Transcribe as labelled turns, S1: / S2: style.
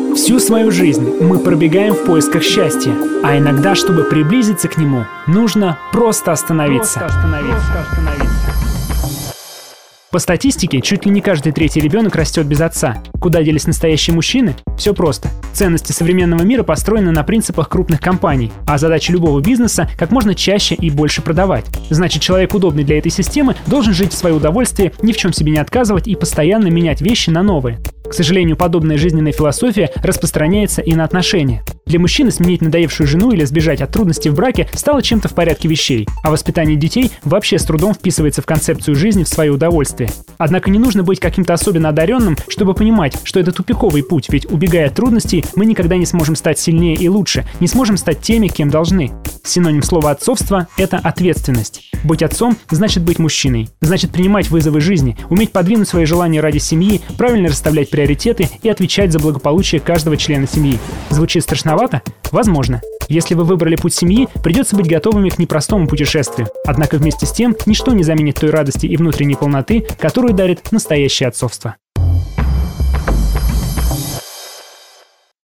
S1: Всю свою жизнь мы пробегаем в поисках счастья, а иногда, чтобы приблизиться к нему, нужно просто остановиться. По статистике, чуть ли не каждый третий ребенок растет без отца. Куда делись настоящие мужчины? Все просто. Ценности современного мира построены на принципах крупных компаний, а задача любого бизнеса – как можно чаще и больше продавать. Значит, человек, удобный для этой системы, должен жить в свое удовольствие, ни в чем себе не отказывать и постоянно менять вещи на новые. К сожалению, подобная жизненная философия распространяется и на отношения. Для мужчины сменить надоевшую жену или сбежать от трудностей в браке стало чем-то в порядке вещей, а воспитание детей вообще с трудом вписывается в концепцию жизни в свое удовольствие. Однако не нужно быть каким-то особенно одаренным, чтобы понимать, что это тупиковый путь, ведь убегая от трудностей, мы никогда не сможем стать сильнее и лучше, не сможем стать теми, кем должны. Синоним слова «отцовство» — это ответственность. Быть отцом — значит быть мужчиной, значит принимать вызовы жизни, уметь подвинуть свои желания ради семьи, правильно расставлять приоритеты и отвечать за благополучие каждого члена семьи. Звучит страшновато? Возможно. Если вы выбрали путь семьи, придется быть готовыми к непростому путешествию. Однако вместе с тем, ничто не заменит той радости и внутренней полноты, которую дарит настоящее отцовство.